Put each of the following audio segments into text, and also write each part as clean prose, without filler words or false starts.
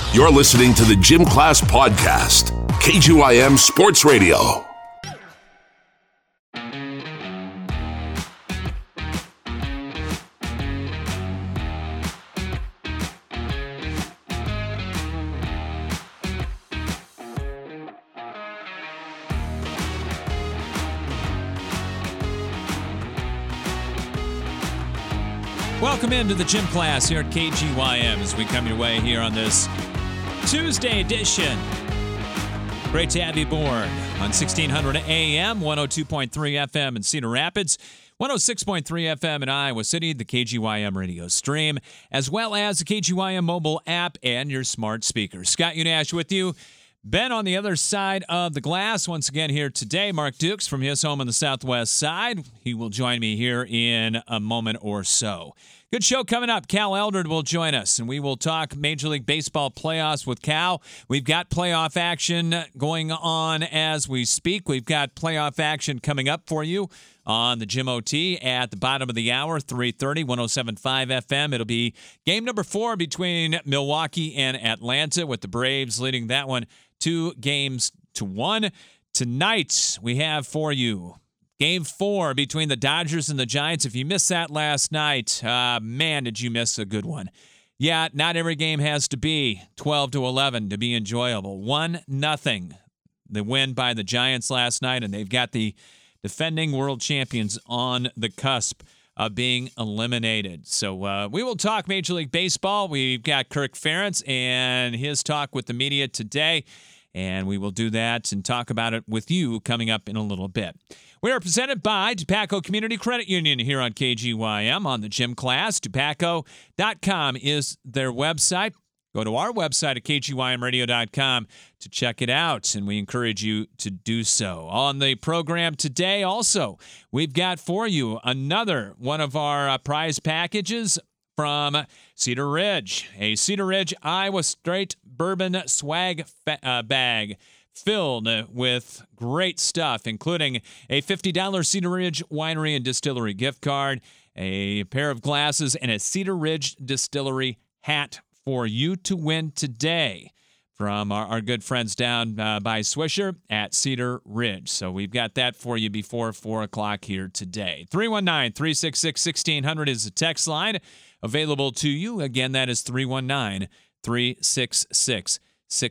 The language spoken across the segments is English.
You're listening to the Gym Class Podcast, KGYM Sports Radio. Welcome into the Gym Class here at KGYM as we come your way here on this Tuesday edition. Great to have you aboard on 1600 AM, 102.3 FM in Cedar Rapids, 106.3 FM in Iowa City, the KGYM radio stream, as well as the KGYM mobile app and your smart speaker. Scott Unash with you. Ben on the other side of the glass once again here today. Mark Dukes from his home on the southwest side. He will join me here in a moment or so. Good show coming up. Cal Eldred will join us, and we will talk Major League Baseball playoffs with Cal. We've got playoff action going on as we speak. We've got playoff action coming up for you on the Gym OT at the bottom of the hour, 3:30, 107.5 FM. It'll be game number 4 between Milwaukee and Atlanta, with the Braves leading that one 2-1. Tonight, we have for you Game 4 between the Dodgers and the Giants. If you missed that last night, man, did you miss a good one. Yeah, not every game has to be 12-11 to be enjoyable. 1-0, the win by the Giants last night, and they've got the defending world champions on the cusp of being eliminated. So we will talk Major League Baseball. We've got Kirk Ferentz and his talk with the media today, and we will do that and talk about it with you coming up in a little bit. We are presented by Dupaco Community Credit Union here on KGYM on the Gym Class. Dupaco.com is their website. Go to our website at kgymradio.com to check it out, and we encourage you to do so. On the program today also, we've got for you another one of our prize packages from Cedar Ridge, a Cedar Ridge Iowa Straight Bourbon swag bag filled with great stuff, including a $50 Cedar Ridge Winery and Distillery gift card, a pair of glasses, and a Cedar Ridge Distillery hat for you to win today from our good friends down by Swisher at Cedar Ridge. So we've got that for you before 4 o'clock here today. 319-366-1600 is the text line available to you. Again, that is 319-366-1600.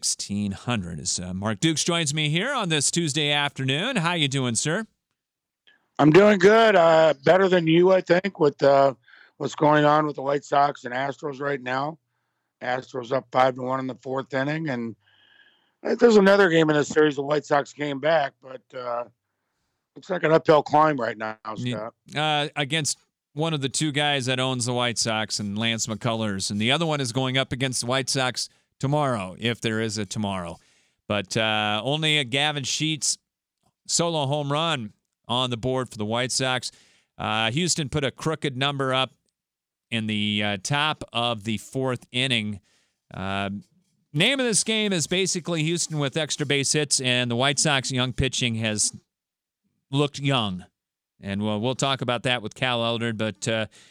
As Mark Dukes joins me here on this Tuesday afternoon. How you doing, sir? I'm doing good. Better than you, I think, with what's going on with the White Sox and Astros right now. Astros up 5-1 in the 4th inning, and there's another game in this series. The White Sox came back, but looks like an uphill climb right now, Scott. Against one of the two guys that owns the White Sox, and Lance McCullers, and the other one is going up against the White Sox tomorrow, if there is a tomorrow. But only a Gavin Sheets solo home run on the board for the White Sox. Houston put a crooked number up in the top of the 4th inning. Name of this game is basically Houston with extra base hits, and the White Sox young pitching has looked young. And we'll talk about that with Cal Eldred. But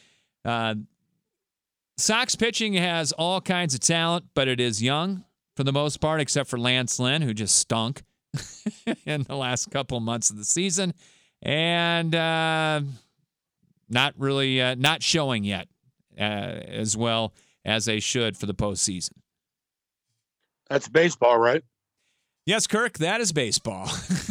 Sox pitching has all kinds of talent, but it is young for the most part, except for Lance Lynn, who just stunk in the last couple months of the season. And not showing yet as well as they should for the postseason. That's baseball, right? Yes, Kirk, that is baseball.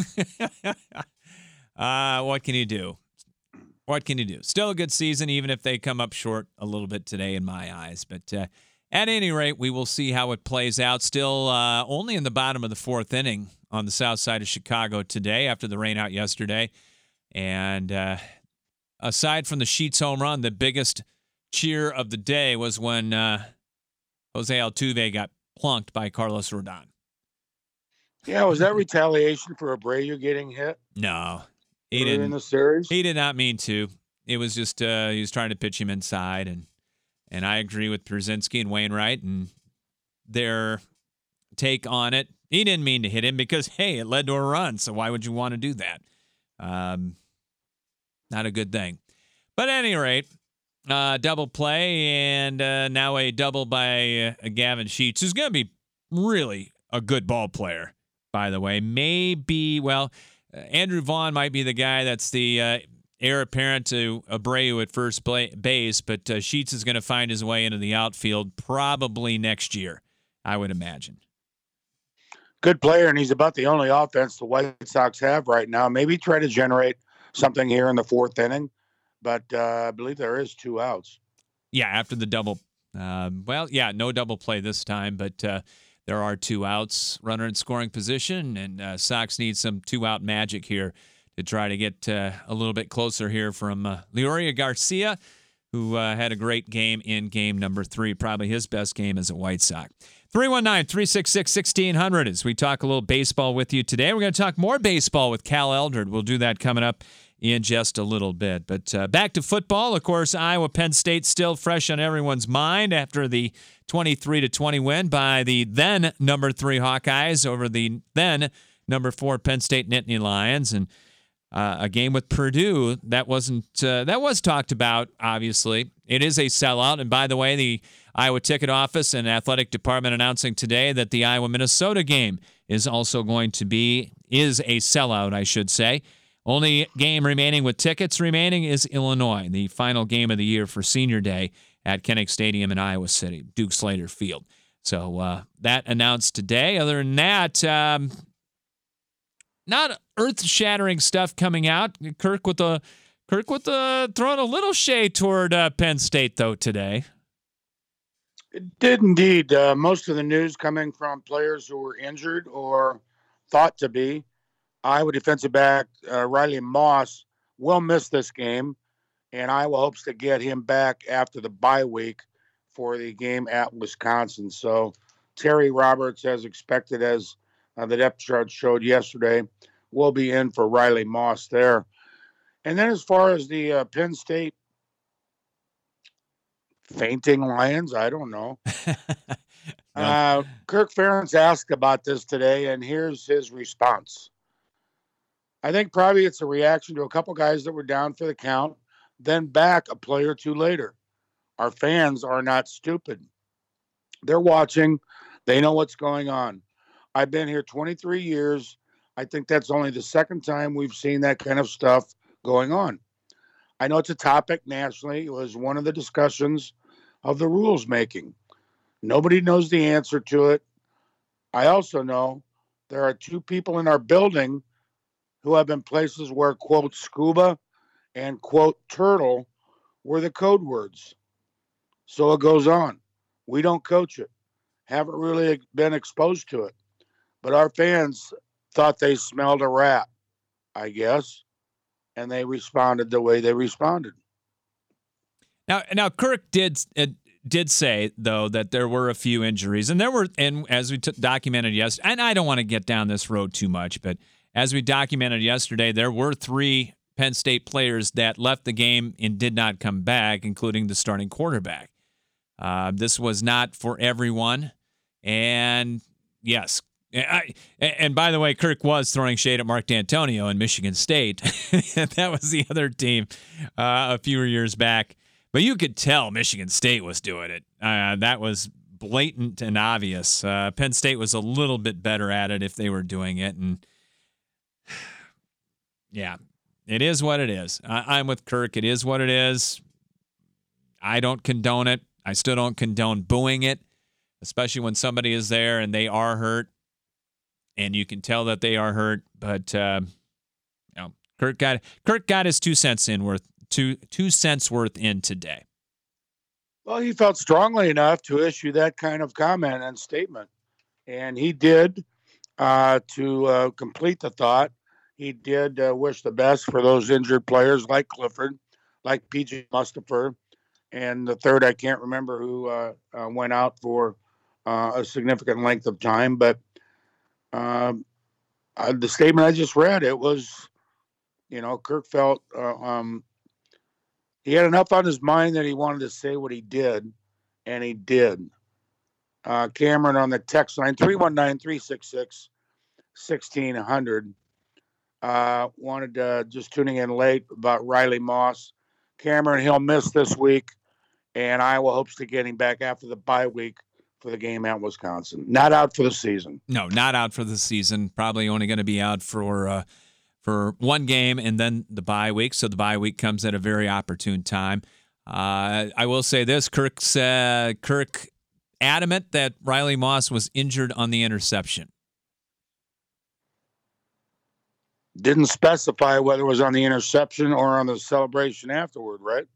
What can you do? What can you do? Still a good season, even if they come up short a little bit today in my eyes. But at any rate, we will see how it plays out. Still only in the bottom of the 4th inning on the south side of Chicago today after the rain out yesterday. And aside from the Sheets home run, the biggest cheer of the day was when Jose Altuve got plunked by Carlos Rodon. Yeah, was that retaliation for Abreu getting hit? No, he didn't. In the series, he did not mean to. It was just he was trying to pitch him inside, and I agree with Brzezinski and Wainwright and their take on it. He didn't mean to hit him because, hey, it led to a run, so why would you want to do that? Not a good thing. But at any rate, double play, and now a double by Gavin Sheets, who's going to be really a good ball player, by the way. Maybe, Andrew Vaughn might be the guy that's the heir apparent to Abreu at first base, but Sheets is going to find his way into the outfield probably next year, I would imagine. Good player, and he's about the only offense the White Sox have right now. Maybe try to generate something here in the fourth inning, but I believe there is 2 outs. Yeah, after the double. No double play this time, but there are 2 outs, runner in scoring position, and Sox need some 2-out magic here to try to get a little bit closer here from Leury Garcia, who had a great game in game number 3, probably his best game as a White Sox. 319-366-1600 as we talk a little baseball with you today. We're going to talk more baseball with Cal Eldred. We'll do that coming up in just a little bit. But back to football. Of course, Iowa-Penn State still fresh on everyone's mind after the 23-20 win by the then number 3 Hawkeyes over the then number 4 Penn State Nittany Lions. And a game with Purdue that was talked about, obviously. It is a sellout. And by the way, the Iowa ticket office and athletic department announcing today that the Iowa-Minnesota game is also is a sellout, I should say. Only game remaining with tickets remaining is Illinois, the final game of the year for Senior Day at Kinnick Stadium in Iowa City, Duke Slater Field. So that announced today. Other than that, not earth-shattering stuff coming out. Kirk with throwing a little shade toward Penn State, though, today. It did indeed. Most of the news coming from players who were injured or thought to be. Iowa defensive back Riley Moss will miss this game, and Iowa hopes to get him back after the bye week for the game at Wisconsin. So Terry Roberts, as expected, as the depth chart showed yesterday, will be in for Riley Moss there. And then as far as the Penn State fainting Lions, I don't know. Kirk Ferentz asked about this today, and here's his response. I think probably it's a reaction to a couple guys that were down for the count, then back a play or 2 later. Our fans are not stupid. They're watching. They know what's going on. I've been here 23 years. I think that's only the second time we've seen that kind of stuff going on. I know it's a topic nationally. It was one of the discussions of the rules making. Nobody knows the answer to it. I also know there are 2 people in our building who have been places where, quote, scuba and, quote, turtle were the code words. So it goes on. We don't coach it. Haven't really been exposed to it. But our fans thought they smelled a rat, I guess, and they responded the way they responded. Now Kirk did say, though, that there were a few injuries, and as we documented yesterday, and I don't want to get down this road too much, but as we documented yesterday, there were 3 Penn State players that left the game and did not come back, including the starting quarterback. This was not for everyone. And yes, and by the way, Kirk was throwing shade at Mark D'Antonio in Michigan State. That was the other team a few years back. But you could tell Michigan State was doing it. That was blatant and obvious. Penn State was a little bit better at it if they were doing it. And yeah, it is what it is. I'm with Kirk. It is what it is. I don't condone it. I still don't condone booing it, especially when somebody is there and they are hurt, and you can tell that they are hurt. But Kirk got his 2 cents worth in today. Well, he felt strongly enough to issue that kind of comment and statement, and he did. To complete the thought, he did wish the best for those injured players like Clifford, like P.J. Mustipher, and the third, I can't remember who went out for a significant length of time. But the statement I just read, it was, Kirk felt he had enough on his mind that he wanted to say what he did, and he did. Cameron on the text line, 319-366-1600. Wanted just tuning in late about Riley Moss. Cameron, he'll miss this week, and Iowa hopes to get him back after the bye week for the game at Wisconsin. Not out for the season. No, not out for the season. Probably only going to be out for one game and then the bye week. So the bye week comes at a very opportune time. I will say this: Kirk adamant that Riley Moss was injured on the interception. Didn't specify whether it was on the interception or on the celebration afterward, right?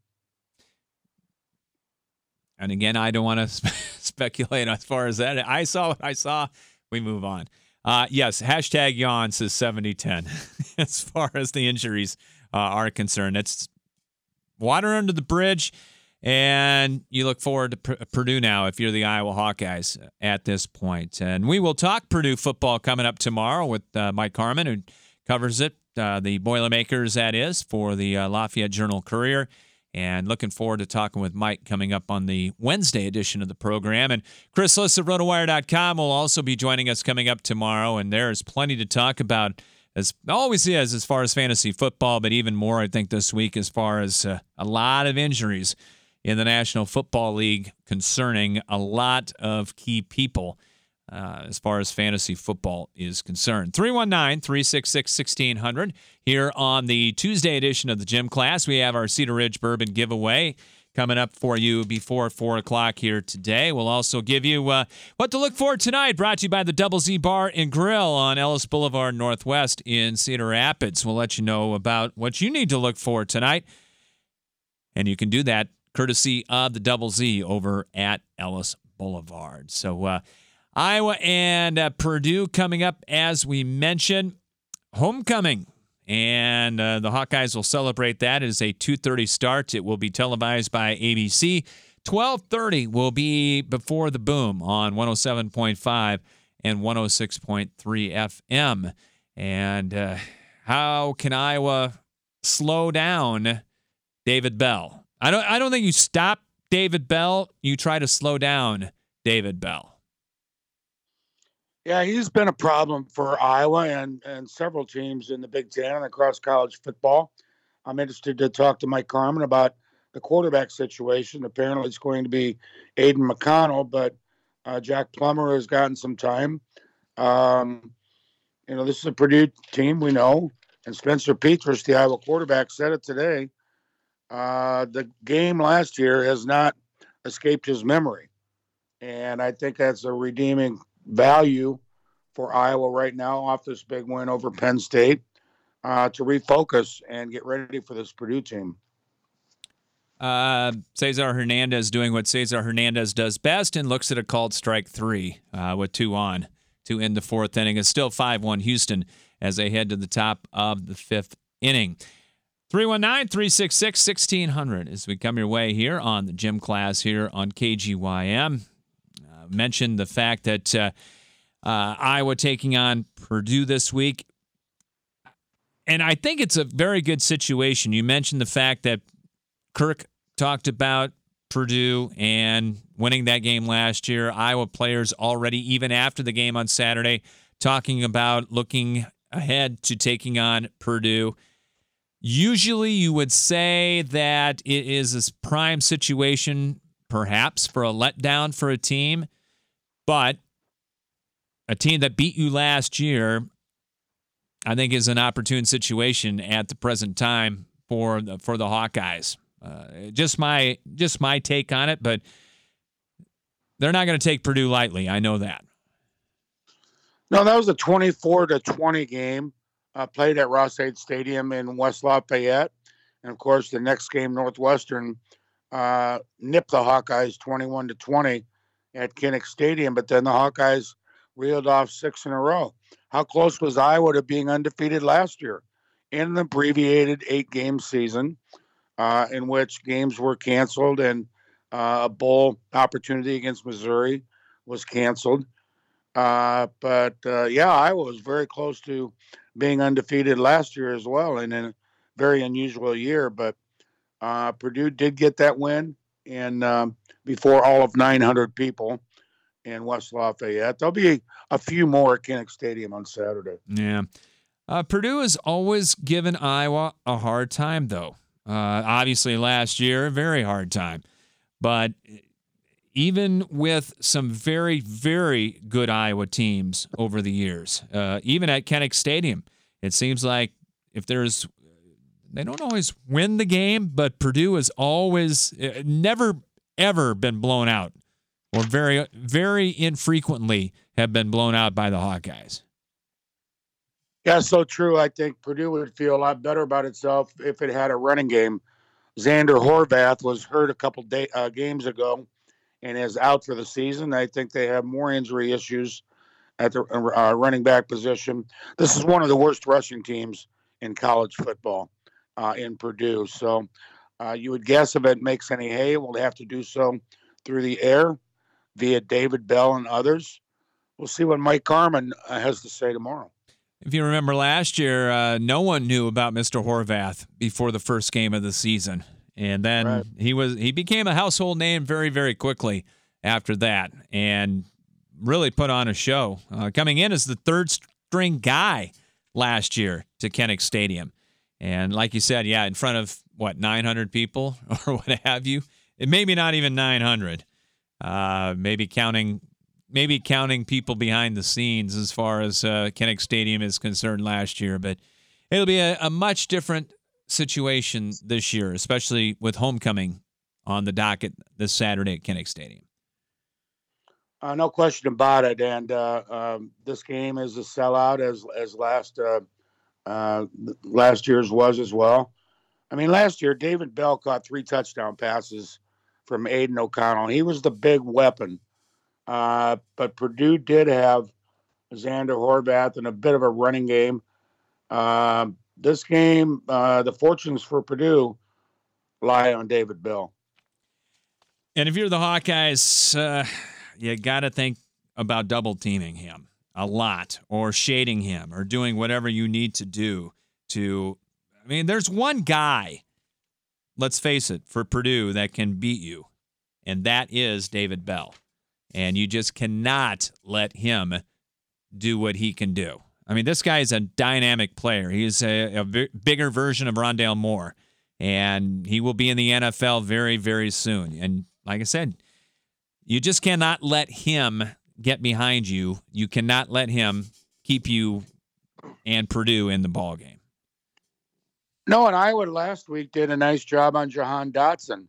And again, I don't want to speculate as far as that. I saw what I saw. We move on. Yes, hashtag yawn says 70-10 as far as the injuries are concerned. It's water under the bridge, and you look forward to Purdue now if you're the Iowa Hawkeyes at this point. And we will talk Purdue football coming up tomorrow with Mike Harmon, who covers it, the Boilermakers, that is, for the Lafayette Journal-Courier. And looking forward to talking with Mike coming up on the Wednesday edition of the program. And Chris Liss of RotoWire.com will also be joining us coming up tomorrow. And there's plenty to talk about, as always is, as far as fantasy football, but even more, I think, this week as far as a lot of injuries in the National Football League concerning a lot of key people as far as fantasy football is concerned. 319-366-1600. Here on the Tuesday edition of the Gym Class, we have our Cedar Ridge Bourbon giveaway coming up for you before 4 o'clock here today. We'll also give you what to look for tonight, brought to you by the Double Z Bar and Grill on Ellis Boulevard Northwest in Cedar Rapids. We'll let you know about what you need to look for tonight, and you can do that courtesy of the Double Z over at Ellis Boulevard. So, Iowa and Purdue coming up, as we mentioned. Homecoming, and the Hawkeyes will celebrate that. It is a 2:30 start. It will be televised by ABC. 12:30 will be before the boom on 107.5 and 106.3 FM. And how can Iowa slow down David Bell? I don't think you stop David Bell. You try to slow down David Bell. Yeah, he's been a problem for Iowa and several teams in the Big Ten and across college football. I'm interested to talk to Mike Harmon about the quarterback situation. Apparently it's going to be Aiden McConnell, but Jack Plummer has gotten some time. This is a Purdue team, we know, and Spencer Petras, the Iowa quarterback, said it today. The game last year has not escaped his memory, and I think that's a redeeming value for Iowa right now off this big win over Penn State to refocus and get ready for this Purdue team. Cesar Hernandez doing what Cesar Hernandez does best and looks at a called strike 3 with 2 on to end the 4th inning. It's still 5-1 Houston as they head to the top of the 5th inning. 319-366-1600 as we come your way here on the Gym Class here on KGYM. Mentioned the fact that Iowa taking on Purdue this week. And I think it's a very good situation. You mentioned the fact that Kirk talked about Purdue and winning that game last year. Iowa players already, even after the game on Saturday, talking about looking ahead to taking on Purdue. Usually you would say that it is a prime situation, perhaps, for a letdown for a team. But a team that beat you last year, I think, is an opportune situation at the present time for the Hawkeyes. Just my take on it, but they're not going to take Purdue lightly. I know that. No, that was a 24-20 game played at Ross-Ade Stadium in West Lafayette. And, of course, the next game, Northwestern nipped the Hawkeyes 21-20 at Kinnick Stadium. But then the Hawkeyes reeled off 6 in a row. How close was Iowa to being undefeated last year? In an abbreviated 8-game season in which games were canceled and a bowl opportunity against Missouri was canceled. Iowa was very close to being undefeated last year as well, and in a very unusual year. But Purdue did get that win and before all of 900 people in West Lafayette. There'll be a few more at Kinnick Stadium on Saturday. Yeah. Purdue has always given Iowa a hard time, though. Obviously last year, a very hard time. But even with some very, very good Iowa teams over the years, even at Kinnick Stadium, it seems like they don't always win the game, but Purdue has always never, ever been blown out, or very, very infrequently have been blown out by the Hawkeyes. Yeah, so true. I think Purdue would feel a lot better about itself if it had a running game. Xander Horvath was hurt a couple games ago and is out for the season. I think they have more injury issues at the running back position. This is one of the worst rushing teams in college football in Purdue. So you would guess if it makes any hay, we'll have to do so through the air via David Bell and others. We'll see what Mike Carmen has to say tomorrow. If you remember last year, no one knew about Mr. Horvath before the first game of the season. And then he became a household name very, very quickly after that and really put on a show. Coming in as the third-string guy last year to Kinnick Stadium. And like you said, in front of, 900 people or what have you? Maybe not even 900. Maybe counting people behind the scenes as far as Kinnick Stadium is concerned last year. But it'll be a much different situation this year, especially with homecoming on the docket this Saturday at Kinnick Stadium. No question about it. And this game is a sellout as last year's was as well. I mean, last year, David Bell caught 3 touchdown passes from Aiden O'Connell. He was the big weapon. But Purdue did have Xander Horvath and a bit of a running game. This game, the fortunes for Purdue lie on David Bell. And if you're the Hawkeyes, you got to think about double teaming him a lot, or shading him, or doing whatever you need to do to. I mean, there's one guy, let's face it, for Purdue that can beat you, and that is David Bell. And you just cannot let him do what he can do. I mean, this guy is a dynamic player. He is a bigger version of Rondale Moore, and he will be in the NFL very, very soon. And like I said, you just cannot let him get behind you. You cannot let him keep you and Purdue in the ballgame. No, and Iowa last week did a nice job on Jahan Dotson,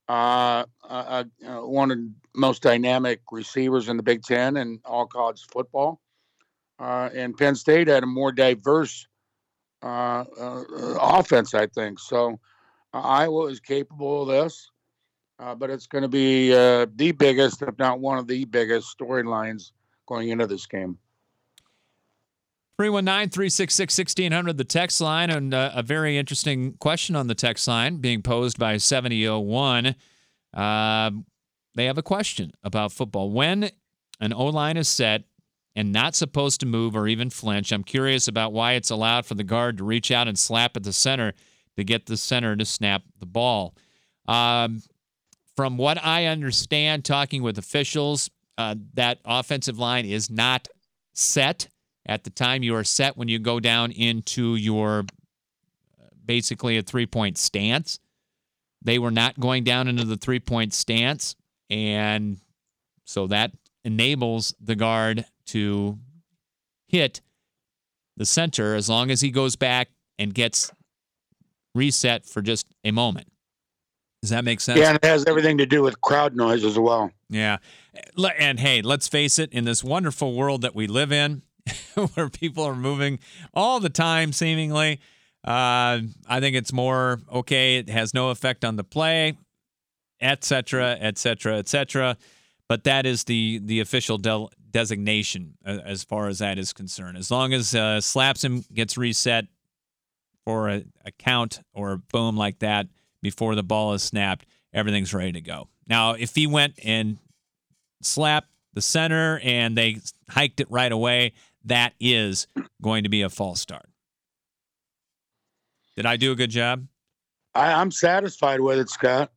one of the most dynamic receivers in the Big Ten and all college football. And Penn State had a more diverse offense, I think. So Iowa is capable of this, but it's going to be the biggest, if not one of the biggest storylines going into this game. 319-366-1600, the text line, and a very interesting question on the text line being posed by 7001. They have a question about football. When an O-line is set and not supposed to move or even flinch, I'm curious about why it's allowed for the guard to reach out and slap at the center to get the center to snap the ball. From what I understand, talking with officials, that offensive line is not set at the time you are set when you go down into your basically a three-point stance. They were not going down into the three-point stance, and so that enables the guard to hit the center as long as he goes back and gets reset for just a moment. Does that make sense? Yeah, and it has everything to do with crowd noise as well. Yeah. And, hey, let's face it, in this wonderful world that we live in, where people are moving all the time, seemingly, I think it's more, okay, it has no effect on the play, et cetera, et cetera, et cetera. But that is the official designation as far as that is concerned. As long as slaps him, gets reset for a count or a boom like that before the ball is snapped, everything's ready to go. Now, if he went and slapped the center and they hiked it right away, that is going to be a false start. Did I do a good job? I'm satisfied with it, Scott.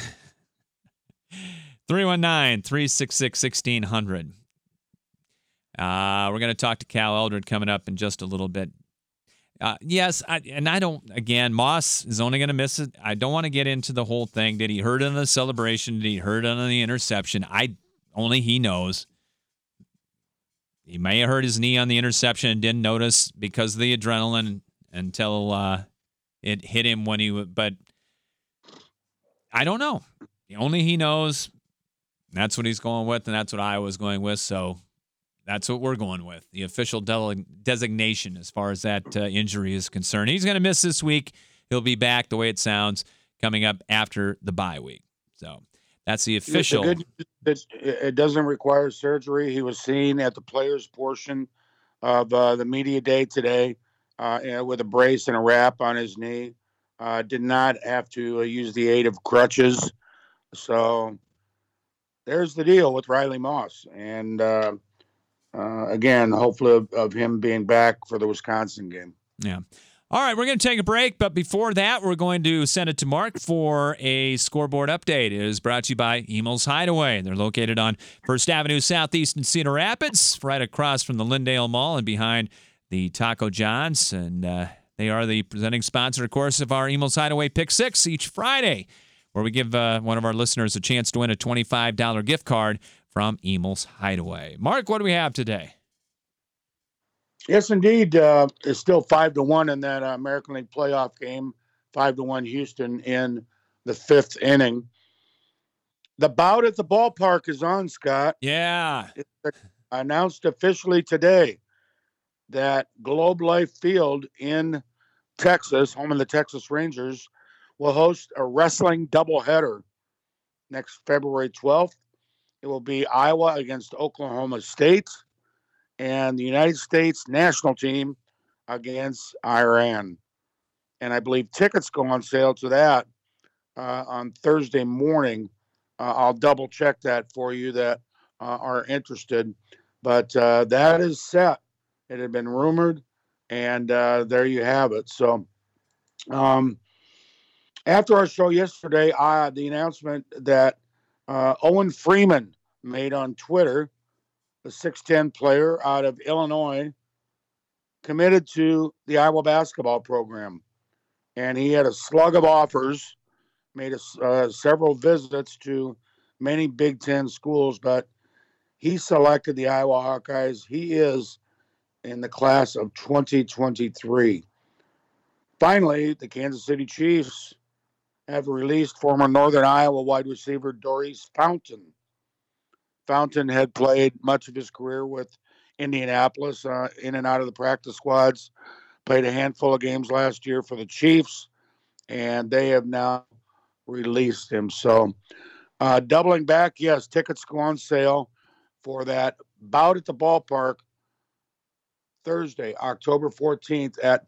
319-366-1600. We're going to talk to Cal Eldred coming up in just a little bit. Yes, Moss is only going to miss it. I don't want to get into the whole thing. Did he hurt on the celebration? Did he hurt on the interception? Only he knows. He may have hurt his knee on the interception and didn't notice because of the adrenaline until it hit him but I don't know. Only he knows. That's what he's going with, and that's what I was going with, so that's what we're going with, the official designation as far as that injury is concerned. He's going to miss this week. He'll be back, the way it sounds, coming up after the bye week. So that's the official. It doesn't require surgery. He was seen at the players' portion of the media day today with a brace and a wrap on his knee. Did not have to use the aid of crutches. So there's the deal with Riley Moss. And again, hopefully of him being back for the Wisconsin game. Yeah. All right, we're going to take a break, but before that, we're going to send it to Mark for a scoreboard update. It is brought to you by Emil's Hideaway. They're located on First Avenue Southeast in Cedar Rapids, right across from the Lindale Mall and behind the Taco John's. And they are the presenting sponsor, of course, of our Emil's Hideaway Pick 6 each Friday, where we give one of our listeners a chance to win a $25 gift card from Emil's Hideaway. Mark, what do we have today? Yes, indeed. It's still 5-1 in that American League playoff game. 5-1 Houston in the fifth inning. The bout at the ballpark is on, Scott. Yeah. It's announced officially today that Globe Life Field in Texas, home of the Texas Rangers, will host a wrestling doubleheader next February 12th. It will be Iowa against Oklahoma State and the United States national team against Iran. And I believe tickets go on sale to that on Thursday morning. I'll double check that for you that are interested. But that is set. It had been rumored, and there you have it. So after our show yesterday, the announcement that Owen Freeman made on Twitter, the 6'10" player out of Illinois, committed to the Iowa basketball program. And he had a slug of offers, made several visits to many Big Ten schools, but he selected the Iowa Hawkeyes. He is in the class of 2023. Finally, the Kansas City Chiefs have released former Northern Iowa wide receiver Doris Fountain. Fountain had played much of his career with Indianapolis, in and out of the practice squads, played a handful of games last year for the Chiefs, and they have now released him. So doubling back, yes, tickets go on sale for that bout at the ballpark Thursday, October 14th at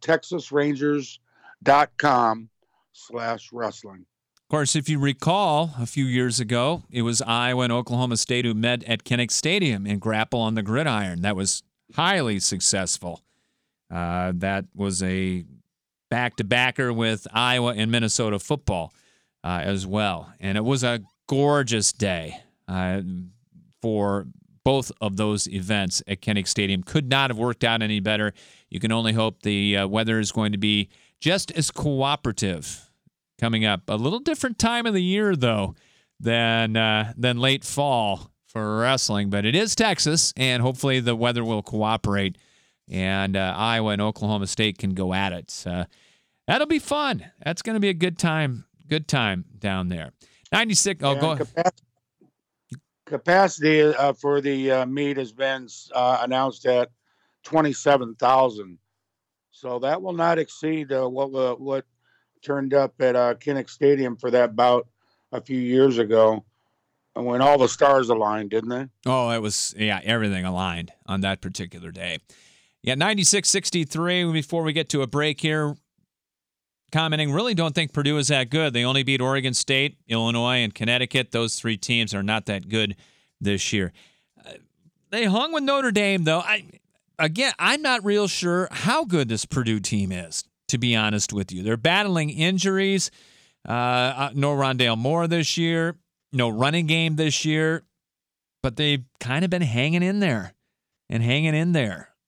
texasrangers.com/wrestling. Of course, if you recall, a few years ago, it was Iowa and Oklahoma State who met at Kinnick Stadium in Grapple on the Gridiron. That was highly successful. That was a back-to-backer with Iowa and Minnesota football as well. And it was a gorgeous day for both of those events at Kinnick Stadium. Could not have worked out any better. You can only hope the weather is going to be just as cooperative coming up. A little different time of the year, though, than late fall for wrestling. But it is Texas, and hopefully the weather will cooperate, and Iowa and Oklahoma State can go at it. That'll be fun. That's going to be a good time down there. 96. Oh, go ahead. Capacity for the meet has been announced at 27,000. So that will not exceed what turned up at Kinnick Stadium for that bout a few years ago when all the stars aligned, didn't they? Oh, it was, everything aligned on that particular day. Yeah, 96-63. Before we get to a break here, commenting, really don't think Purdue is that good. They only beat Oregon State, Illinois, and Connecticut. Those three teams are not that good this year. They hung with Notre Dame, though. I'm not real sure how good this Purdue team is, to be honest with you. They're battling injuries. No Rondale Moore this year. No running game this year. But they've kind of been hanging in there.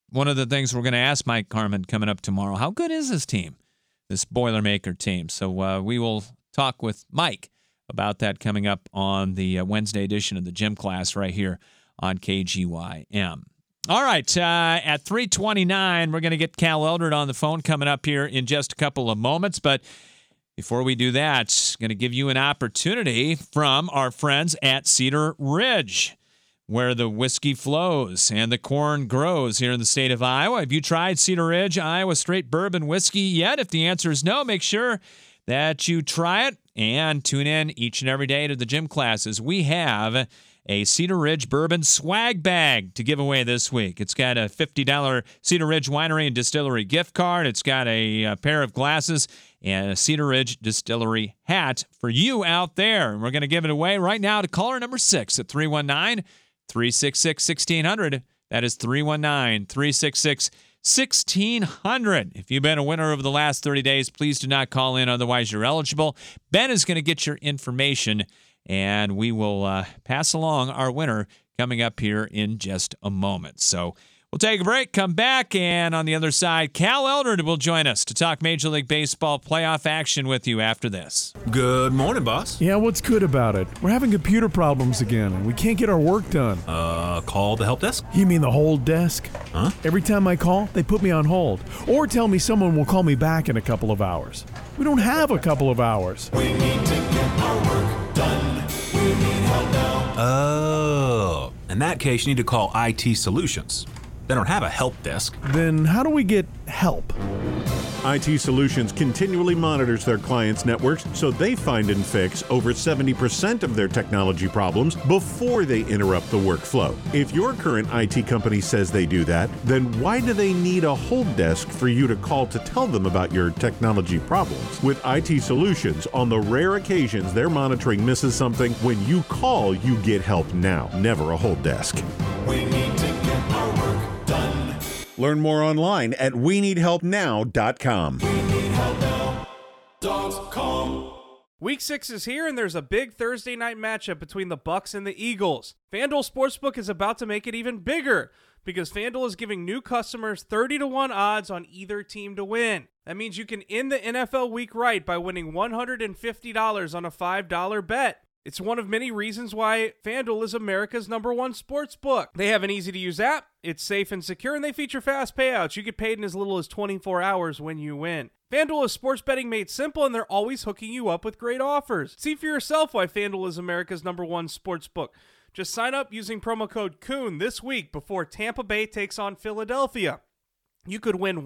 one of the things we're going to ask Mike Harmon coming up tomorrow. How good is this team, this Boilermaker team? So we will talk with Mike about that coming up on the Wednesday edition of the Gym Class right here on KGYM. All right, at 3:29, we're going to get Cal Eldred on the phone coming up here in just a couple of moments. But before we do that, going to give you an opportunity from our friends at Cedar Ridge, where the whiskey flows and the corn grows here in the state of Iowa. Have you tried Cedar Ridge, Iowa Straight Bourbon Whiskey yet? If the answer is no, make sure that you try it and tune in each and every day to the Gym Classes. We have a Cedar Ridge Bourbon swag bag to give away this week. It's got a $50 Cedar Ridge Winery and Distillery gift card. It's got a pair of glasses and a Cedar Ridge Distillery hat for you out there. And we're going to give it away right now to caller number 6 at 319-366-1600. That is 319-366-1600. If you've been a winner over the last 30 days, please do not call in, otherwise you're eligible. Ben is going to get your information, and we will pass along our winner coming up here in just a moment. So we'll take a break, come back, and on the other side, Cal Eldred will join us to talk Major League Baseball playoff action with you after this. Good morning, boss. Yeah, what's good about it? We're having computer problems again, and we can't get our work done. Call the help desk? You mean the hold desk? Huh? Every time I call, they put me on hold, or tell me someone will call me back in a couple of hours. We don't have a couple of hours. We need to get our work done. We need help now. Oh, in that case, you need to call IT Solutions. They don't have a help desk. Then how do we get help? IT Solutions continually monitors their clients' networks so they find and fix over 70% of their technology problems before they interrupt the workflow. If your current IT company says they do that, then why do they need a hold desk for you to call to tell them about your technology problems? With IT Solutions, on the rare occasions their monitoring misses something, when you call, you get help now, never a hold desk. We need to get our work done. Learn more online at weneedhelpnow.com. WeNeedHelpNow.com. Week 6 is here, and there's a big Thursday night matchup between the Bucks and the Eagles. FanDuel Sportsbook is about to make it even bigger because FanDuel is giving new customers 30-1 odds on either team to win. That means you can end the NFL week right by winning $150 on a $5 bet. It's one of many reasons why FanDuel is America's #1 sports book. They have an easy-to-use app, it's safe and secure, and they feature fast payouts. You get paid in as little as 24 hours when you win. FanDuel is sports betting made simple, and they're always hooking you up with great offers. See for yourself why FanDuel is America's #1 sports book. Just sign up using promo code KOON this week before Tampa Bay takes on Philadelphia. You could win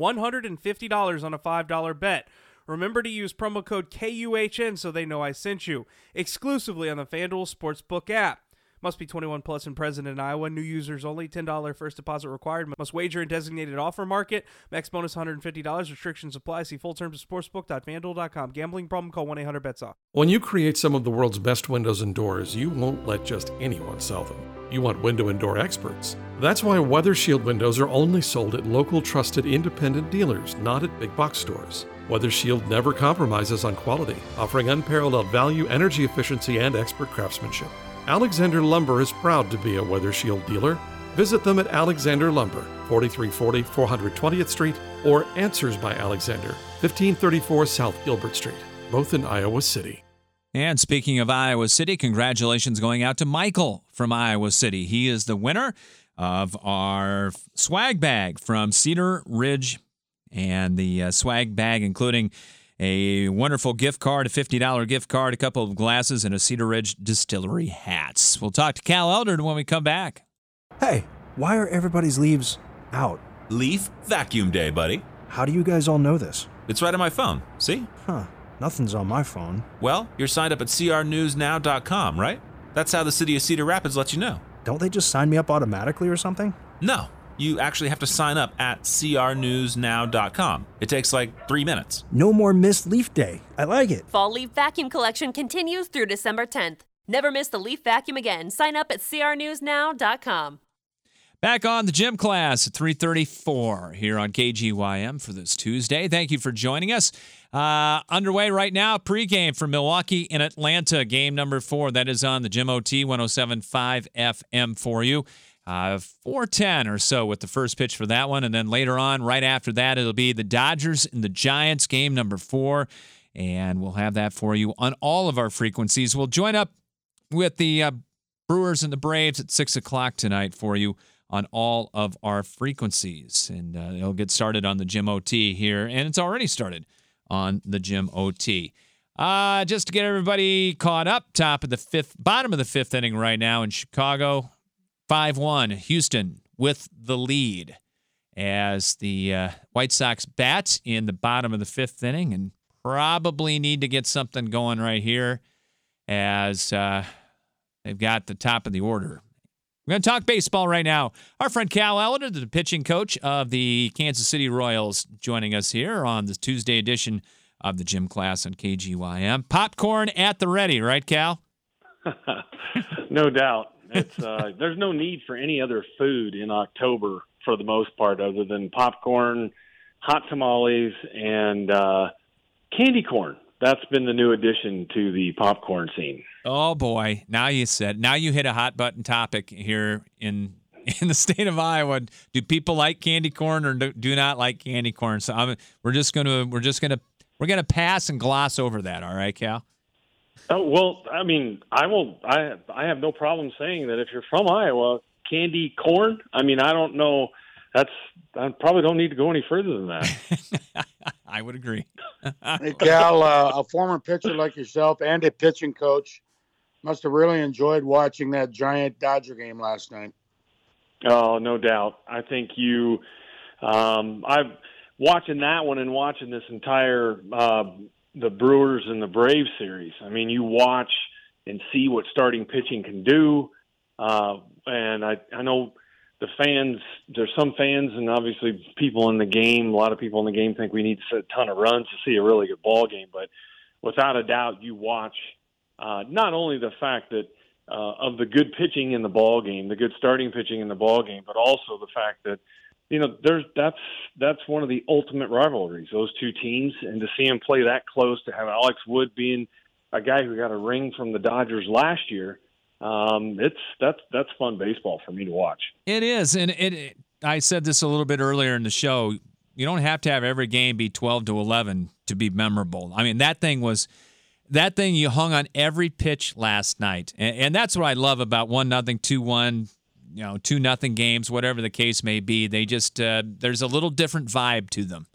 $150 on a $5 bet. Remember to use promo code KUHN so they know I sent you. Exclusively on the FanDuel Sportsbook app. Must be 21 plus and present in Iowa. New users only. $10 first deposit required. Must wager in designated offer market. Max bonus $150. Restrictions apply. See full terms at sportsbook.fanduel.com. Gambling problem? Call 1-800-BETS-OFF. When you create some of the world's best windows and doors, you won't let just anyone sell them. You want window and door experts. That's why Weather Shield windows are only sold at local trusted independent dealers, not at big box stores. Weather Shield never compromises on quality, offering unparalleled value, energy efficiency, and expert craftsmanship. Alexander Lumber is proud to be a Weather Shield dealer. Visit them at Alexander Lumber, 4340 420th Street, or Answers by Alexander, 1534 South Gilbert Street, both in Iowa City. And speaking of Iowa City, congratulations going out to Michael from Iowa City. He is the winner of our swag bag from Cedar Ridge, and the swag bag including a wonderful gift card, a $50 gift card, a couple of glasses, and a Cedar Ridge Distillery hats. We'll talk to Cal Eldred when we come back. Hey, why are everybody's leaves out? Leaf Vacuum Day, buddy. How do you guys all know this? It's right on my phone. See? Huh. Nothing's on my phone. Well, you're signed up at crnewsnow.com, right? That's how the city of Cedar Rapids lets you know. Don't they just sign me up automatically or something? No. You actually have to sign up at crnewsnow.com. It takes like 3 minutes. No more missed leaf day. I like it. Fall Leaf Vacuum Collection continues through December 10th. Never miss the leaf vacuum again. Sign up at crnewsnow.com. Back on the Gym Class at 3:34 here on KGYM for this Tuesday. Thank you for joining us. Underway right now, pregame for Milwaukee and Atlanta, game number 4. That is on the Gym OT 107.5 FM for you. 4:10 or so with the first pitch for that one. And then later on, right after that, it'll be the Dodgers and the Giants, game number 4. And we'll have that for you on all of our frequencies. We'll join up with the Brewers and the Braves at 6 o'clock tonight for you on all of our frequencies. And it'll get started on the Jim OT here. And it's already started on the Jim OT. Just to get everybody caught up, bottom of the fifth inning right now in Chicago. 5-1, Houston with the lead as the White Sox bat in the bottom of the fifth inning and probably need to get something going right here as they've got the top of the order. We're going to talk baseball right now. Our friend Cal Ellender, the pitching coach of the Kansas City Royals, joining us here on the Tuesday edition of the Gym Class on KGYM. Popcorn at the ready, right, Cal? No doubt. It's there's no need for any other food in October for the most part other than popcorn, hot tamales, and candy corn. That's been the new addition to the popcorn scene. Oh, boy. Now you hit a hot button topic here in the state of Iowa. Do people like candy corn or do not like candy corn? So we're gonna pass and gloss over that. All right, Cal? Oh, well, I mean, I have no problem saying that if you're from Iowa, candy corn. I mean, I don't know. I probably don't need to go any further than that. I would agree. Hey, Cal, a former pitcher like yourself and a pitching coach, must have really enjoyed watching that Giant Dodger game last night. Oh, no doubt. I think I've watching that one and watching this entire the Brewers and the Braves series. I mean, you watch and see what starting pitching can do. And I know the fans, there's some fans and obviously people in the game, a lot of people in the game think we need to set a ton of runs to see a really good ball game. But without a doubt, you watch not only the fact that of the good pitching in the ball game, the good starting pitching in the ball game, but also the fact that, you know, that's one of the ultimate rivalries, those two teams, and to see them play that close, to have Alex Wood being a guy who got a ring from the Dodgers last year, that's fun baseball for me to watch. It is, and I said this a little bit earlier in the show. You don't have to have every game be 12-11 to be memorable. I mean, that thing you hung on every pitch last night, and that's what I love about 1-0, 2-1. 2-0 games, whatever the case may be. They just there's a little different vibe to them.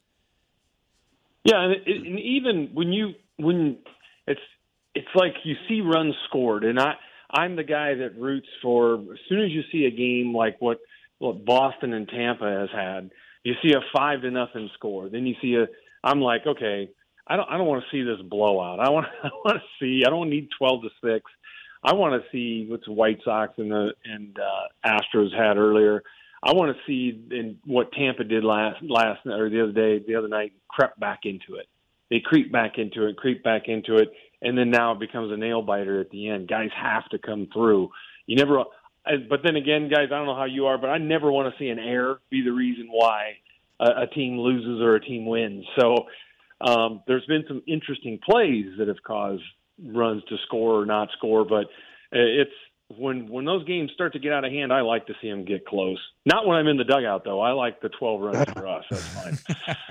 Yeah, and even when it's like you see runs scored, and I'm the guy that roots for, as soon as you see a game like what Boston and Tampa has had, you see a 5-0 score, then you see I'm like, okay, I don't want to see this blowout. I want to see. I don't need 12-6. I want to see what the White Sox and Astros had earlier. I want to see what Tampa did last or the other night, crept back into it. They creep back into it, and then now it becomes a nail biter at the end. Guys have to come through. But then again, guys, I don't know how you are, but I never want to see an error be the reason why a team loses or a team wins. So there's been some interesting plays that have caused runs to score or not score, but it's when those games start to get out of hand, I like to see them get close. Not when I'm in the dugout, though. I like the 12 runs for us. That's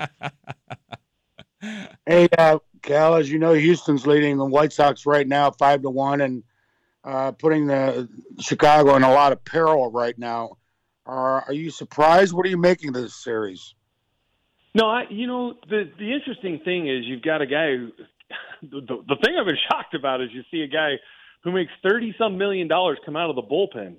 fine. Hey, Cal, as you know, Houston's leading the White Sox right now 5-1 and putting the Chicago in a lot of peril right now. Are you surprised? What are you making of this series? No, the interesting thing is you've got a guy who, the thing I've been shocked about is you see a guy who makes $30-some million come out of the bullpen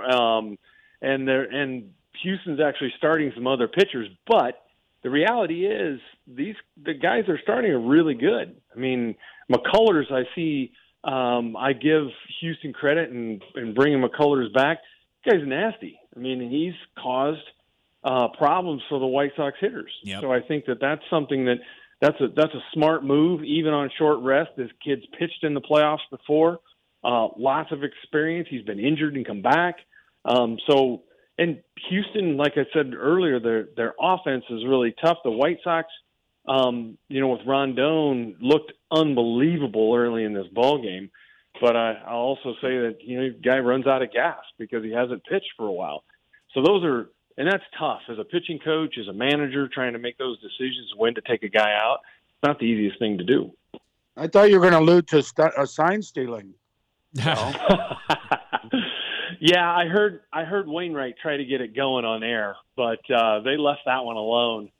and Houston's actually starting some other pitchers, but the reality is the guys they're starting are really good. I mean, McCullers, I see. I give Houston credit and bringing McCullers back. This guy's nasty. I mean, he's caused problems for the White Sox hitters. Yep. So I think that's something that's a smart move, even on short rest. This kid's pitched in the playoffs before, lots of experience. He's been injured and come back. And Houston, like I said earlier, their offense is really tough. The White Sox, with Rondon, looked unbelievable early in this ball game. but I'll also say that the guy runs out of gas because he hasn't pitched for a while. So and that's tough as a pitching coach, as a manager, trying to make those decisions when to take a guy out. It's not the easiest thing to do. I thought you were going to allude to sign stealing. Yeah, I heard Wainwright try to get it going on air, but they left that one alone,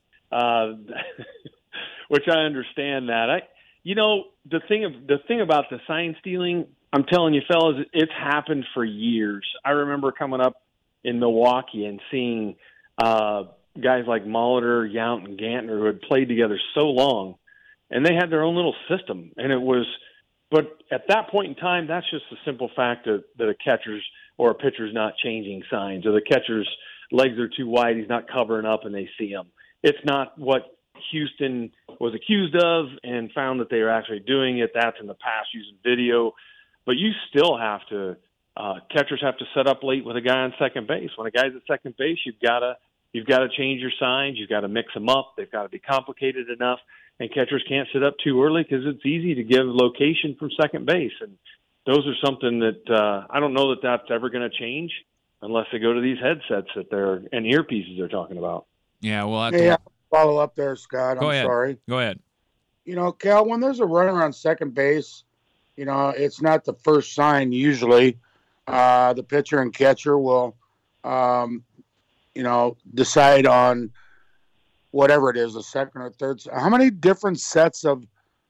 which I understand that. The thing about the sign stealing, I'm telling you, fellas, it's happened for years. I remember coming up in Milwaukee and seeing guys like Molitor, Yount, and Gantner who had played together so long, and they had their own little system, and it was. But at that point in time, that's just the simple fact that a catcher's or a pitcher's not changing signs, or the catcher's legs are too wide, he's not covering up, and they see him. It's not what Houston was accused of and found that they were actually doing it. That's in the past using video. But you still have to catchers have to set up late with a guy on second base. When a guy's at second base, you've got to change your signs. You've got to mix them up. They've got to be complicated enough. And catchers can't sit up too early because it's easy to give location from second base. And those are something that I don't know that that's ever going to change unless they go to these headsets and earpieces they're talking about. Yeah, well, I'll follow up there, Scott. Go ahead. Sorry. Go ahead. Cal, when there's a runner on second base, it's not the first sign usually. The pitcher and catcher will, decide on whatever it is, a second or third. How many different sets of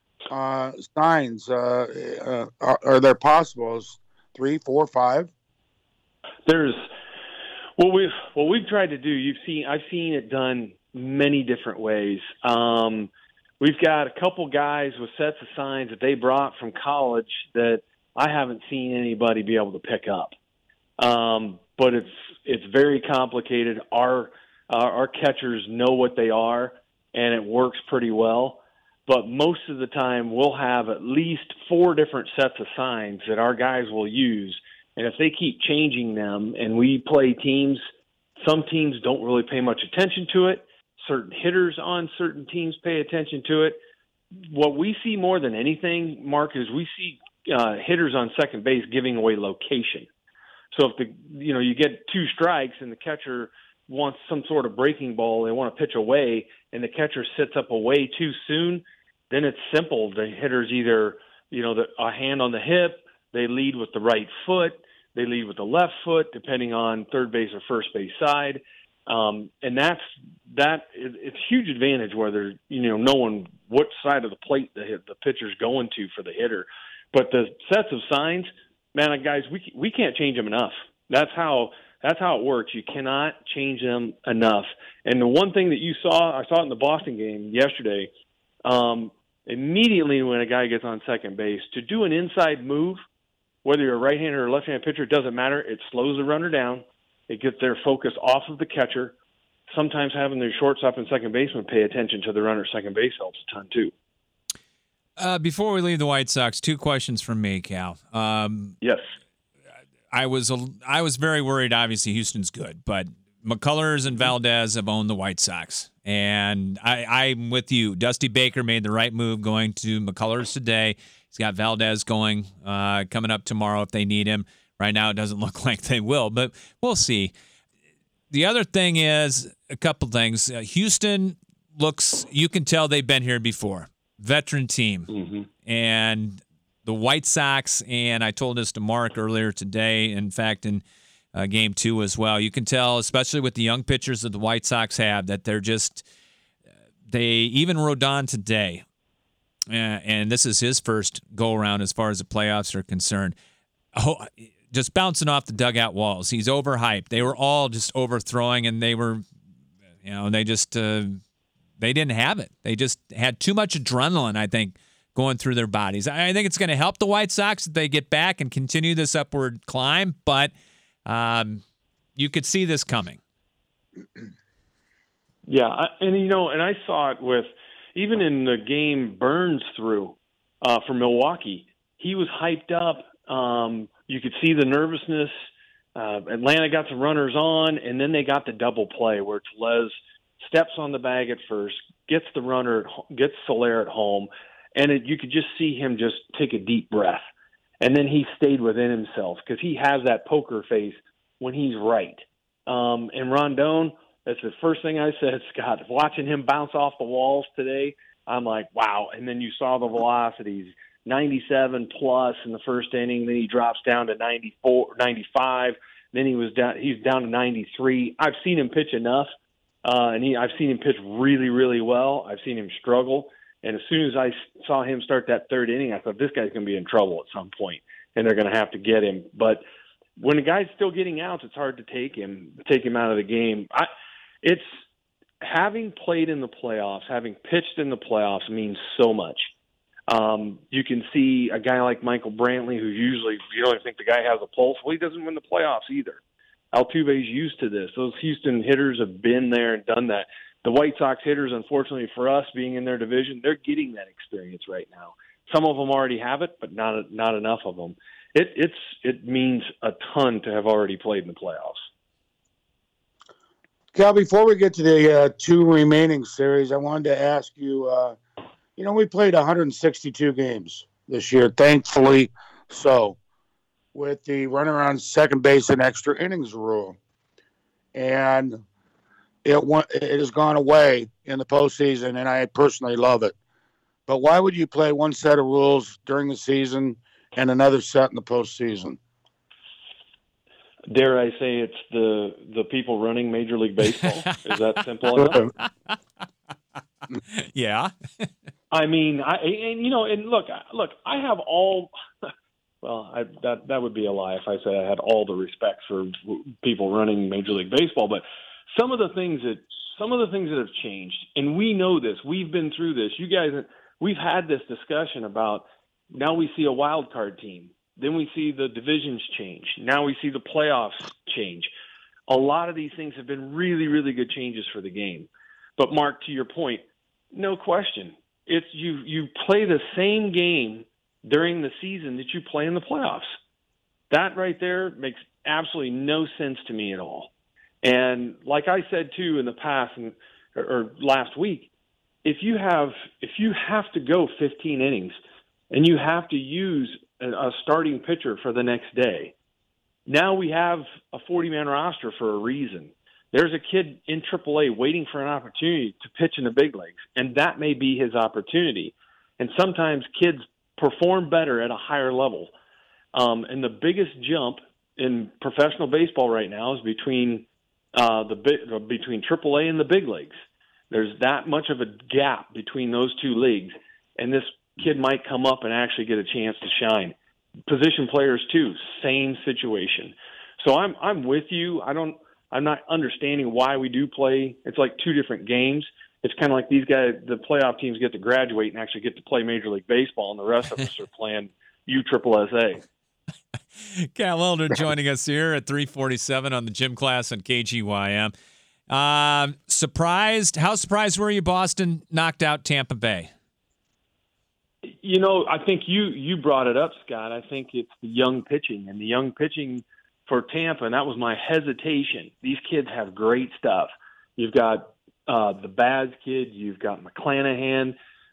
signs are there possible? 3, 4, 5? There's what we've tried to do. I've seen it done many different ways. We've got a couple guys with sets of signs that they brought from college that I haven't seen anybody be able to pick up. But it's very complicated. Our catchers know what they are, and it works pretty well. But most of the time, we'll have at least 4 different sets of signs that our guys will use. And if they keep changing them and we play teams, some teams don't really pay much attention to it. Certain hitters on certain teams pay attention to it. What we see more than anything, Mark, is we see hitters on second base giving away location. So if you get 2 strikes and the catcher wants some sort of breaking ball, they want to pitch away, and the catcher sits up away too soon, then it's simple. The hitter's either a hand on the hip, they lead with the right foot, they lead with the left foot, depending on third base or first base side. And it's a huge advantage whether knowing what side of the plate the pitcher's going to for the hitter. But the sets of signs, man, guys, we can't change them enough. That's how it works. You cannot change them enough. And the one thing that I saw it in the Boston game yesterday. Immediately when a guy gets on second base, to do an inside move, whether you're a right-handed or left-handed pitcher, it doesn't matter. It slows the runner down. It gets their focus off of the catcher. Sometimes having their shortstop and second baseman pay attention to the runner at second base helps a ton too. Before we leave the White Sox, 2 questions from me, Cal. Yes. I was very worried. Obviously, Houston's good, but McCullers and Valdez have owned the White Sox. And I'm with you. Dusty Baker made the right move going to McCullers today. He's got Valdez going coming up tomorrow if they need him. Right now, it doesn't look like they will, but we'll see. The other thing is a couple things. Houston looks, you can tell they've been here before. Veteran team. Mm-hmm. And the White Sox, and I told this to Mark earlier today, in fact, in Game 2 as well. You can tell, especially with the young pitchers that the White Sox have, that even Rodon today, and this is his first go-around as far as the playoffs are concerned, just bouncing off the dugout walls. He's overhyped. They were all just overthrowing, and they were, they didn't have it. They just had too much adrenaline, I think, going through their bodies. I think it's going to help the White Sox if they get back and continue this upward climb, but you could see this coming. Yeah, and I saw it with, even in the game Burns threw for Milwaukee, he was hyped up. You could see the nervousness. Atlanta got some runners on, and then they got the double play where Tellez steps on the bag at first, gets the runner, gets Soler at home, and you could just see him just take a deep breath. And then he stayed within himself because he has that poker face when he's right. And Rondon, that's the first thing I said, Scott. Watching him bounce off the walls today, I'm like, wow. And then you saw the velocities, 97 plus in the first inning. Then he drops down to 94, 95. Then he's down to 93. I've seen him pitch enough, and I've seen him pitch really, really well. I've seen him struggle. And as soon as I saw him start that third inning, I thought this guy's going to be in trouble at some point, and they're going to have to get him. But when a guy's still getting outs, it's hard to take him out of the game. It's having played in the playoffs, having pitched in the playoffs means so much. You can see a guy like Michael Brantley, who usually you don't think the guy has a pulse. Well, he doesn't win the playoffs either. Altuve's used to this. Those Houston hitters have been there and done that. The White Sox hitters, unfortunately for us, being in their division, they're getting that experience right now. Some of them already have it, but not enough of them. It means a ton to have already played in the playoffs. Cal, before we get to the two remaining series, I wanted to ask you, we played 162 games this year, thankfully so, with the runaround second base and extra innings rule. And it has gone away in the postseason, and I personally love it. But why would you play one set of rules during the season and another set in the postseason? Dare I say it's the people running Major League Baseball? Is that simple enough? Yeah. I mean, look, I have all. Well, that would be a lie if I said I had all the respect for people running Major League Baseball, but some of the things that have changed, and we know this. We've been through this. You guys, we've had this discussion about. Now we see a wild card team. Then we see the divisions change. Now we see the playoffs change. A lot of these things have been really, really good changes for the game. But Mark, to your point, no question. It's you play the same game during the season that you play in the playoffs. That right there makes absolutely no sense to me at all. And like I said too in the past or last week, if you have to go 15 innings and you have to use a starting pitcher for the next day, now we have a 40-man roster for a reason. There's a kid in AAA waiting for an opportunity to pitch in the big leagues, and that may be his opportunity. And sometimes kids perform better at a higher level. And the biggest jump in professional baseball right now is between AAA and the big leagues. There's that much of a gap between those two leagues, and this kid might come up and actually get a chance to shine. Position players too, same situation. So I'm with you. I'm not understanding why we do play. It's like two different games. It's kind of like these guys, the playoff teams get to graduate and actually get to play Major League Baseball, and the rest of us are playing USSSA. Cal Elder joining us here at 3:47 on the Gym Class on KGYM. Surprised? How surprised were you Boston knocked out Tampa Bay? I think you brought it up, Scott. I think it's the young pitching, and the young pitching for Tampa, and that was my hesitation. These kids have great stuff. You've got the Baz kid. You've got McClanahan.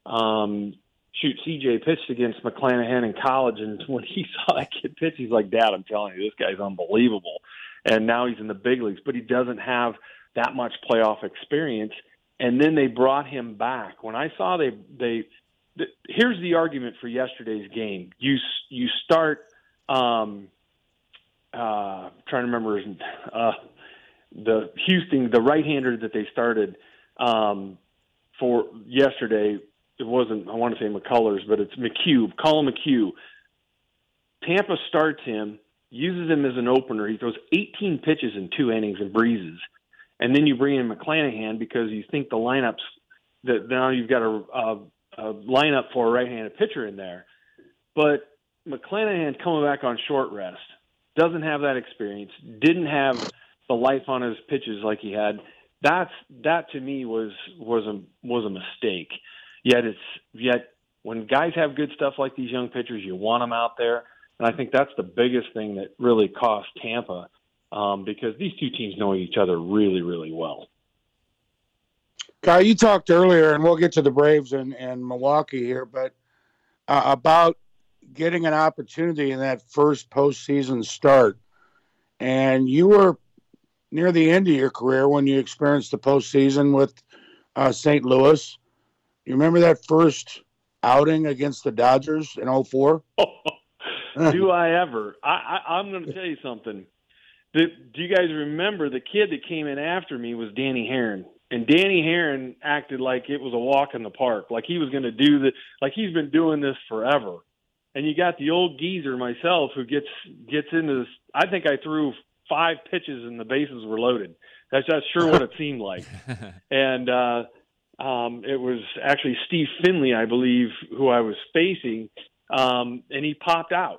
CJ pitched against McClanahan in college, and when he saw that kid pitch, he's like, Dad, I'm telling you, this guy's unbelievable. And now he's in the big leagues, but he doesn't have that much playoff experience. And then they brought him back. When I saw here's the argument for yesterday's game. You start trying to remember the right-hander that they started for yesterday. It wasn't, I want to say McCullers, but it's McHugh, Colin McHugh. Tampa starts him, uses him as an opener. He throws 18 pitches in 2 innings and breezes. And then you bring in McClanahan because you think the lineups that now you've got a lineup for a right-handed pitcher in there. But McClanahan coming back on short rest, doesn't have that experience, didn't have the life on his pitches like he had. That to me was a mistake. Yet when guys have good stuff like these young pitchers, you want them out there. And I think that's the biggest thing that really cost Tampa because these two teams know each other really, really well. Kyle, you talked earlier, and we'll get to the Braves and Milwaukee here, but about getting an opportunity in that first postseason start, and you were near the end of your career when you experienced the postseason with St. Louis. You remember that first outing against the Dodgers in 2004? Do I ever? I'm going to tell you something. Do you guys remember the kid that came in after me was Danny Herron? And Danny Herron acted like it was a walk in the park, like he was going to do the, like he's been doing this forever. And you got the old geezer myself who gets into this. I think I threw 5 pitches and the bases were loaded. That's sure what it seemed like. And it was actually Steve Finley, I believe, who I was facing. And he popped out.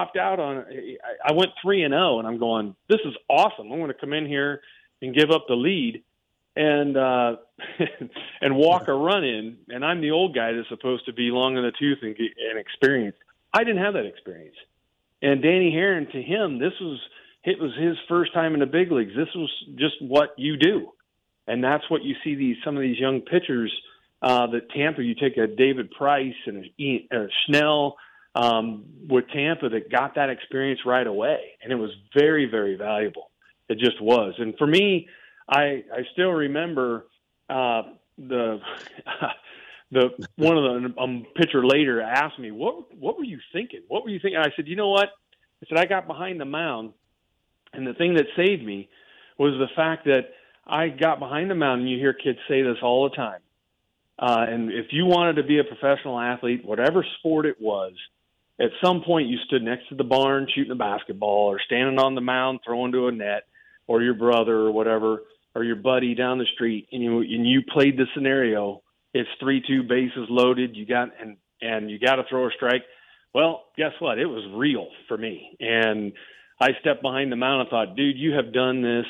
I went 3-0, and I'm going, this is awesome. I'm going to come in here and give up the lead and and walk a run in. And I'm the old guy that's supposed to be long in the tooth and experienced. I didn't have that experience. And Danny Herron, to him, it was his first time in the big leagues. This was just what you do. And that's what you see some of these young pitchers that Tampa, you take a David Price and a Schnell with Tampa that got that experience right away. And it was very, very valuable. It just was. And for me, I still remember the one of the pitcher later asked me, what were you thinking? What were you thinking? And I said, you know what? I said, I got behind the mound, and the thing that saved me was the fact that I got behind the mound, and you hear kids say this all the time. And if you wanted to be a professional athlete, whatever sport it was, at some point you stood next to the barn shooting a basketball or standing on the mound throwing to a net, or your brother or whatever, or your buddy down the street, and you played the scenario. It's 3-2, bases loaded. You got to throw a strike. Well, guess what? It was real for me. And I stepped behind the mound and thought, dude, you have done this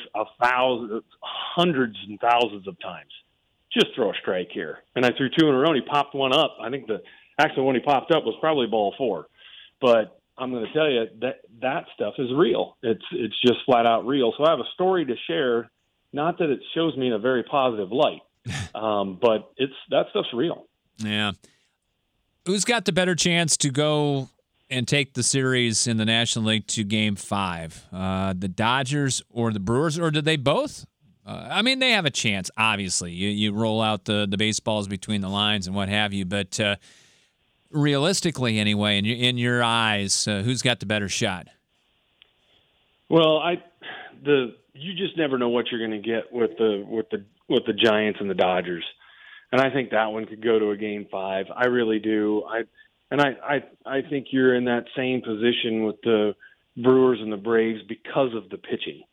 hundreds and thousands of times. Just throw a strike here. And I threw 2 in a row, and he popped one up. I think actually when he popped up was probably ball 4. But I'm going to tell you that stuff is real. It's just flat out real. So I have a story to share, not that it shows me in a very positive light. But that stuff's real. Yeah. Who's got the better chance to go and take the series in the National League to Game 5? The Dodgers or the Brewers, or did they both? I mean, they have a chance, obviously. You roll out the baseballs between the lines and what have you, but realistically anyway, in your eyes, who's got the better shot? Well, you just never know what you're going to get with the Giants and the Dodgers, and I think that one could go to a Game 5. I really do. I think you're in that same position with the Brewers and the Braves because of the pitching.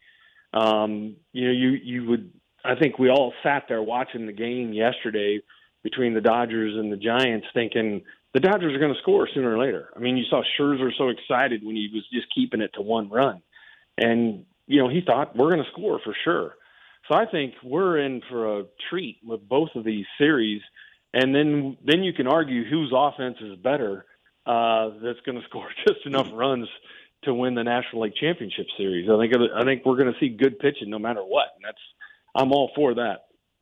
You would. I think we all sat there watching the game yesterday between the Dodgers and the Giants, thinking the Dodgers are going to score sooner or later. I mean, you saw Scherzer so excited when he was just keeping it to 1 run, and he thought we're going to score for sure. So I think we're in for a treat with both of these series, and then you can argue whose offense is better. That's going to score just enough runs to win the National League Championship Series. I think we're going to see good pitching no matter what. And I'm all for that.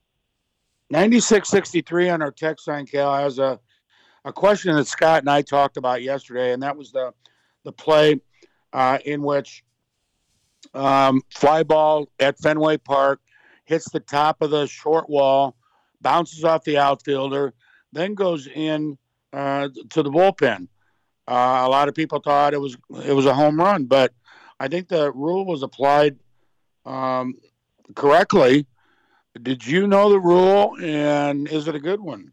9663 on our text line, Cal, has a question that Scott and I talked about yesterday, and that was the play in which fly ball at Fenway Park hits the top of the short wall, bounces off the outfielder, then goes in to the bullpen. A lot of people thought it was a home run, but I think the rule was applied correctly. Did you know the rule, and is it a good one?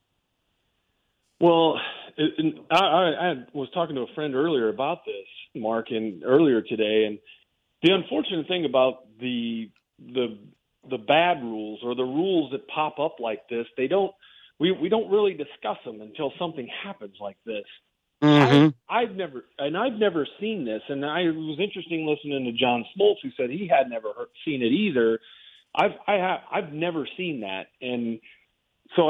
Well, I was talking to a friend earlier about this, Mark, earlier today, and the unfortunate thing about the bad rules or the rules that pop up like this, we don't really discuss them until something happens like this. Mm-hmm. I've never seen this, and it was interesting listening to John Smoltz, who said he had never seen it either. I've never seen that, and so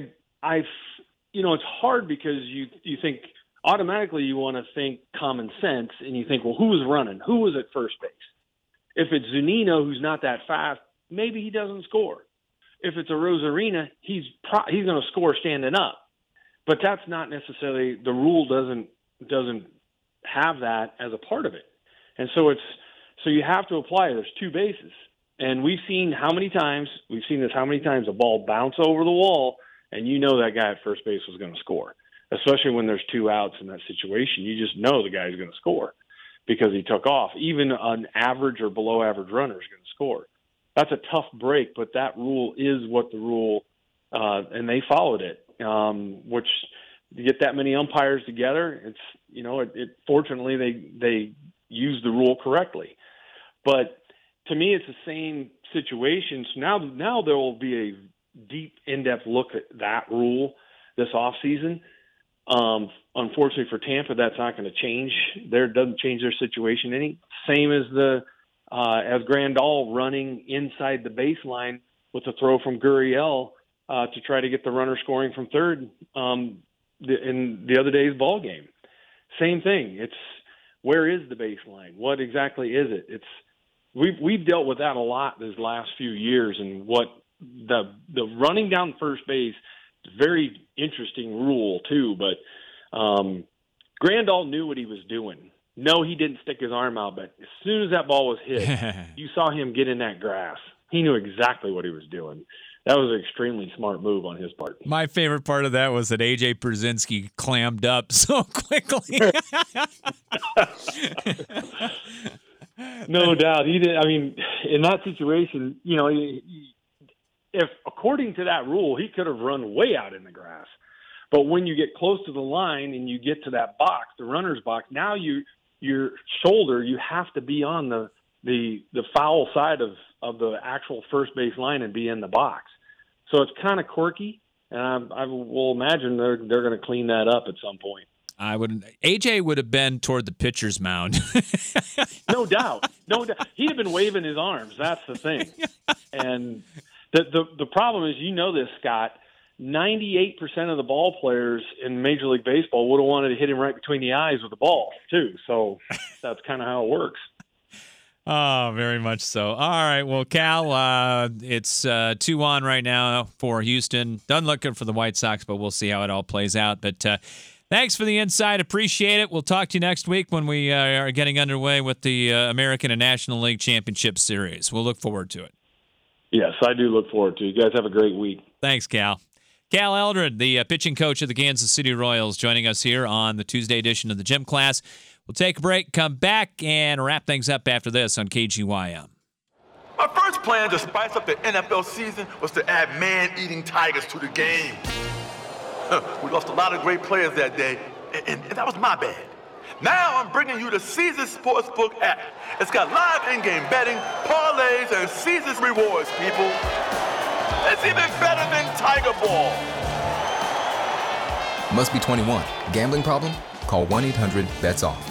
it's hard because you think automatically you want to think common sense, and you think, well, who was running? Who was at first base? If it's Zunino, who's not that fast, maybe he doesn't score. If it's a Rosarina, he's going to score standing up. But that's not necessarily – the rule doesn't have that as a part of it. And so you have to apply it. There's two bases. And we've seen this how many times, a ball bounce over the wall, and you know that guy at first base was going to score, especially when there's two outs in that situation. You just know the guy's going to score because he took off. Even an average or below average runner is going to score. That's a tough break, but that rule is what the rule, and they followed it, which you get that many umpires together. It's, fortunately they used the rule correctly. But to me, it's the same situation. So now there will be a deep, in-depth look at that rule this offseason. Unfortunately for Tampa, that's not going to change. It doesn't change their situation any. Same as as Grandal running inside the baseline with a throw from Gurriel to try to get the runner scoring from third in the other day's ball game. Same thing. It's where is the baseline? What exactly is it? We've dealt with that a lot these last few years, and what the running down first base is a very interesting rule too. But Grandal knew what he was doing. No, he didn't stick his arm out, but as soon as that ball was hit, you saw him get in that grass. He knew exactly what he was doing. That was an extremely smart move on his part. My favorite part of that was that A.J. Pierzynski clammed up so quickly. No doubt. He did. I mean, in that situation, if according to that rule, he could have run way out in the grass. But when you get close to the line and you get to that box, the runner's box, now your shoulder, you have to be on the foul side of the actual first base line and be in the box. So it's kind of quirky, and I will imagine they're going to clean that up at some point. AJ would have been toward the pitcher's mound. No doubt. He'd have been waving his arms. That's the thing. And the problem is, this, Scott, 98% of the ball players in Major League Baseball would have wanted to hit him right between the eyes with the ball, too. So that's kind of how it works. Oh, very much so. All right. Well, Cal, it's 2-1 right now for Houston. Done looking for the White Sox, but we'll see how it all plays out. But thanks for the insight. Appreciate it. We'll talk to you next week when we are getting underway with the American and National League Championship Series. We'll look forward to it. Yes, I do look forward to it. You guys have a great week. Thanks, Cal. Cal Eldred, the pitching coach of the Kansas City Royals, joining us here on the Tuesday edition of the Gym Class. We'll take a break, come back, and wrap things up after this on KGYM. My first plan to spice up the NFL season was to add man-eating tigers to the game. We lost a lot of great players that day, and that was my bad. Now I'm bringing you the Caesars Sportsbook app. It's got live in-game betting, parlays, and Caesars rewards, people. It's even better than Tiger Ball. Must be 21. Gambling problem? Call 1-800-BETS-OFF.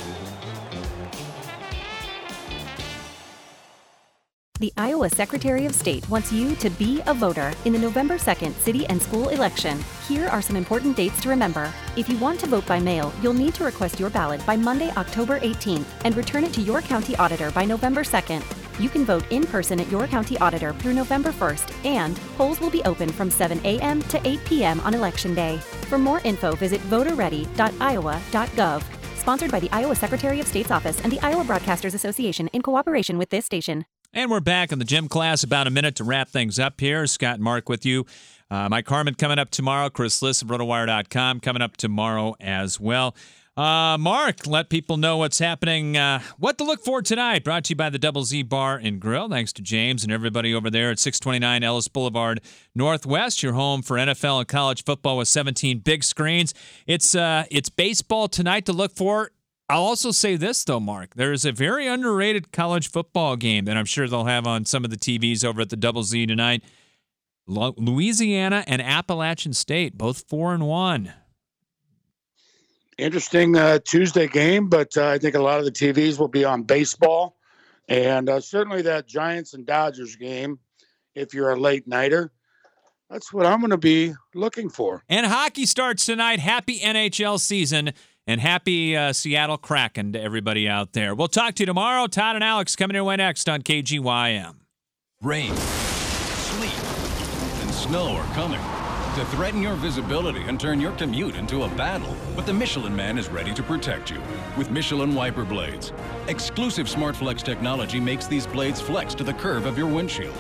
The Iowa Secretary of State wants you to be a voter in the November 2nd city and school election. Here are some important dates to remember. If you want to vote by mail, you'll need to request your ballot by Monday, October 18th, and return it to your county auditor by November 2nd. You can vote in person at your county auditor through November 1st, and polls will be open from 7 a.m. to 8 p.m. on Election Day. For more info, visit voterready.iowa.gov. Sponsored by the Iowa Secretary of State's Office and the Iowa Broadcasters Association in cooperation with this station. And we're back in the Gym Class. About a minute to wrap things up here. Scott and Mark with you. Mike Harmon coming up tomorrow. Chris Liss of RotoWire.com coming up tomorrow as well. Mark, let people know what's happening, what to look for tonight. Brought to you by the Double Z Bar and Grill. Thanks to James and everybody over there at 629 Ellis Boulevard Northwest. Your home for NFL and college football with 17 big screens. It's baseball tonight to look for. I'll also say this, though, Mark. There is a very underrated college football game that I'm sure they'll have on some of the TVs over at the Double Z tonight. Louisiana and Appalachian State, both 4-1. Interesting Tuesday game, but I think a lot of the TVs will be on baseball. And certainly that Giants and Dodgers game, if you're a late nighter, that's what I'm going to be looking for. And hockey starts tonight. Happy NHL season. And happy Seattle Kraken to everybody out there. We'll talk to you tomorrow. Todd and Alex coming your way next on KGYM. Rain, sleet, and snow are coming. to threaten your visibility and turn your commute into a battle. But the Michelin Man is ready to protect you with Michelin wiper blades. Exclusive SmartFlex technology makes these blades flex to the curve of your windshield.